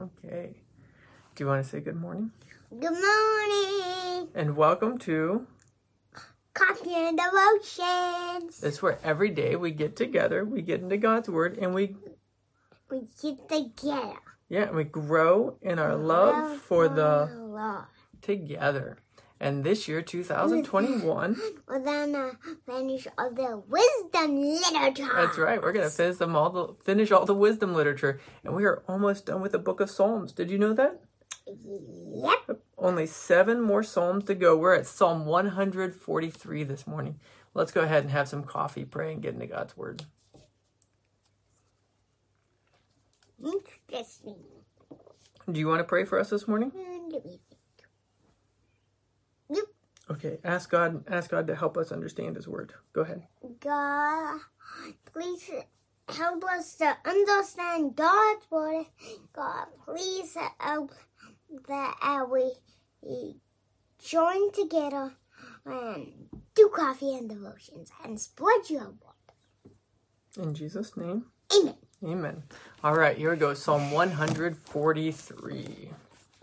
Okay. Do you want to say good morning? Good morning. And welcome to Coffee and Devotions. It's where every day we get together, we get into God's Word, and we get together. Yeah, and we grow in our love for the Lord. Together. And this year, 2021. We're gonna finish all the wisdom literature. That's right. We're gonna finish all the wisdom literature, and we are almost done with the Book of Psalms. Did you know that? Yep. Only 7 more Psalms to go. We're at Psalm 143 this morning. Let's go ahead and have some coffee, pray, and get into God's Word. Interesting. Do you want to pray for us this morning? Yep. Okay. Ask God to help us understand His Word. Go ahead. God, please help us to understand God's Word. God, please help that we join together and do coffee and devotions and spread your word. In Jesus' name. Amen. Amen. All right, here we go. Psalm 143.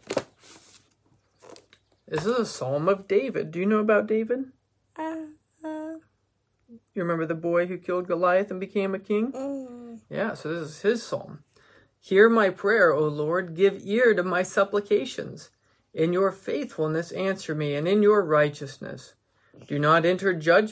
This is a Psalm of David. Do you know about David? You remember the boy who killed Goliath and became a king? Yeah, so this is his psalm. Hear my prayer, O Lord. Give ear to my supplications. In your faithfulness answer me, and in your righteousness. Do not enter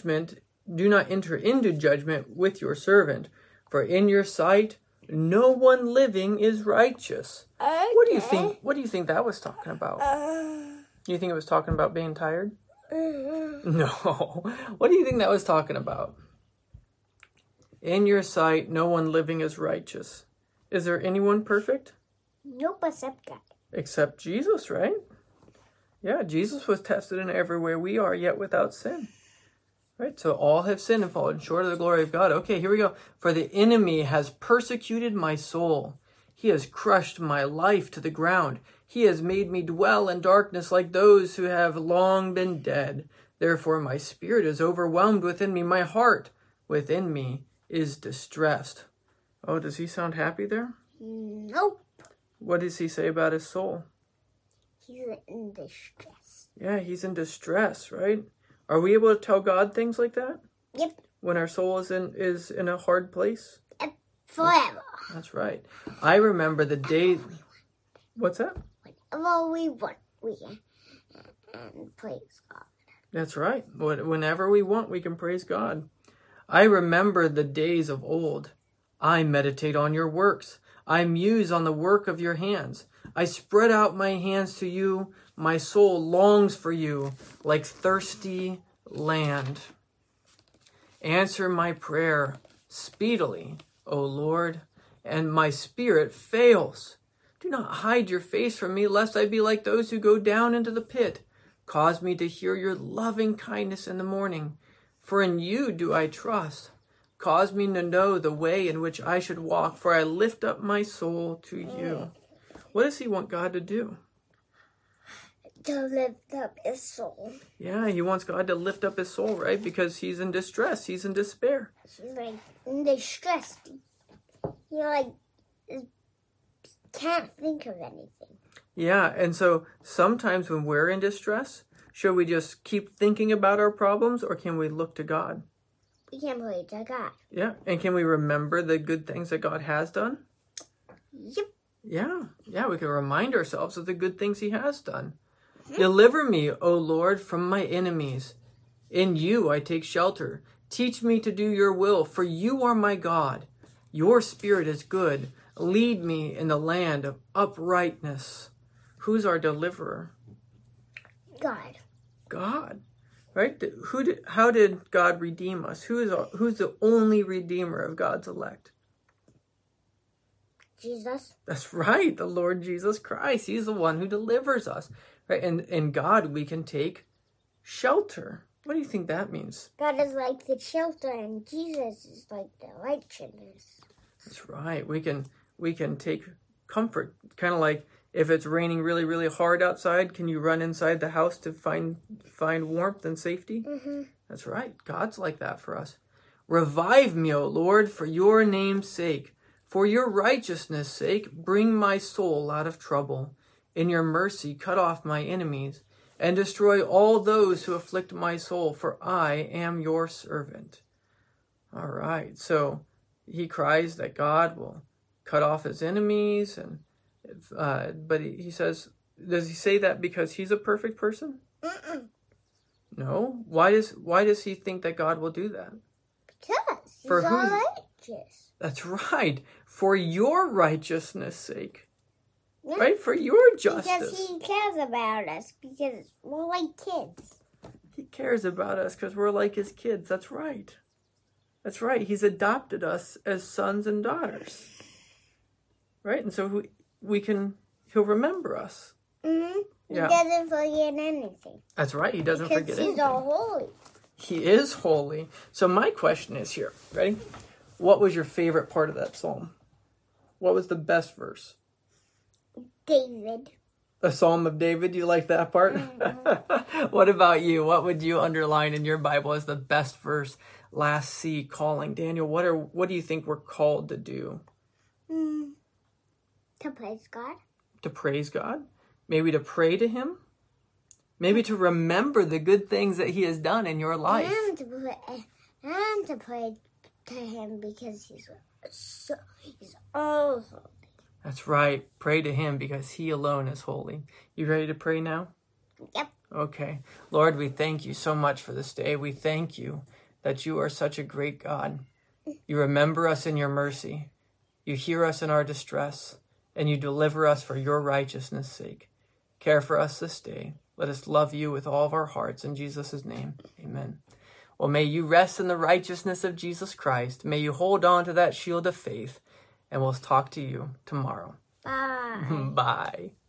into judgment with your servant, for in your sight no one living is righteous. Okay. What do you think that was talking about? You think it was talking about being tired? No. What do you think that was talking about? In your sight, no one living is righteous. Is there anyone perfect? Nope, except God. Except Jesus, right? Yeah, Jesus was tested in every way we are, yet without sin. Right? So all have sinned and fallen short of the glory of God. Okay, here we go. For the enemy has persecuted my soul. He has crushed my life to the ground. He has made me dwell in darkness like those who have long been dead. Therefore my spirit is overwhelmed within me. My heart within me is distressed. Oh, does he sound happy there? Nope. What does he say about his soul? He's in distress. Yeah, he's in distress, right? Are we able to tell God things like that? Yep. When our soul is in a hard place? Yep. Forever. That's right. I remember the day... What's that? Whenever we want, we can praise God. That's right. Whenever we want, we can praise God. I remember the days of old. I meditate on your works. I muse on the work of your hands. I spread out my hands to you. My soul longs for you like thirsty land. Answer my prayer speedily, O Lord, and my spirit fails. Do not hide your face from me, lest I be like those who go down into the pit. Cause me to hear your loving kindness in the morning, for in you do I trust. Cause me to know the way in which I should walk, for I lift up my soul to you. What does he want God to do? To lift up his soul. Yeah, he wants God to lift up his soul, right? Because he's in distress. He's in despair. He's like in distress. He can't think of anything. Yeah, and so sometimes when we're in distress, should we just keep thinking about our problems, or can we look to God? We can pray to God. Yeah, and can we remember the good things that God has done? Yep. Yeah, we can remind ourselves of the good things he has done. Deliver me, O Lord, from my enemies. In you I take shelter. Teach me to do your will, for you are my God. Your spirit is good. Lead me in the land of uprightness. Who's our deliverer? God. God, right? How did God redeem us? Who's the only redeemer of God's elect? Jesus. That's right, the Lord Jesus Christ. He's the one who delivers us. Right? And in God we can take shelter. What do you think that means? God is like the shelter and Jesus is like the righteousness. That's right. We can take comfort. Kind of like if it's raining really, really hard outside, can you run inside the house to find warmth and safety? Mm-hmm. That's right. God's like that for us. Revive me, O Lord, for your name's sake. For your righteousness' sake, bring my soul out of trouble. In your mercy, cut off my enemies, and destroy all those who afflict my soul, for I am your servant. All right, so he cries that God will cut off his enemies, and but he says, does he say that because he's a perfect person? No. Why does he think that God will do that? Because he's For who? all righteous. That's right. For your righteousness' sake. Yeah. Right? For your justice. Because he cares about us. Because we're like kids. He cares about us because we're like his kids. That's right. That's right. He's adopted us as sons and daughters. Right? And so he'll remember us. Mm-hmm. Yeah. He doesn't forget anything. That's right. He doesn't because forget he's anything. all holy. He is holy. So my question is here. Ready? What was your favorite part of that psalm? What was the best verse? David. The Psalm of David. You like that part? Mm-hmm. What about you? What would you underline in your Bible as the best verse? Last C, calling. Daniel, what do you think we're called to do? To praise God. To praise God? Maybe to pray to him? Maybe to remember the good things that he has done in your life. And to pray to him because he's all holy. That's right. Pray to him because he alone is holy. You ready to pray now? Yep. Okay. Lord, we thank you so much for this day. We thank you that you are such a great God. You remember us in your mercy. You hear us in our distress, and you deliver us for your righteousness' sake. Care for us this day. Let us love you with all of our hearts. In Jesus' name, amen. Well, may you rest in the righteousness of Jesus Christ. May you hold on to that shield of faith, and we'll talk to you tomorrow. Bye. Bye.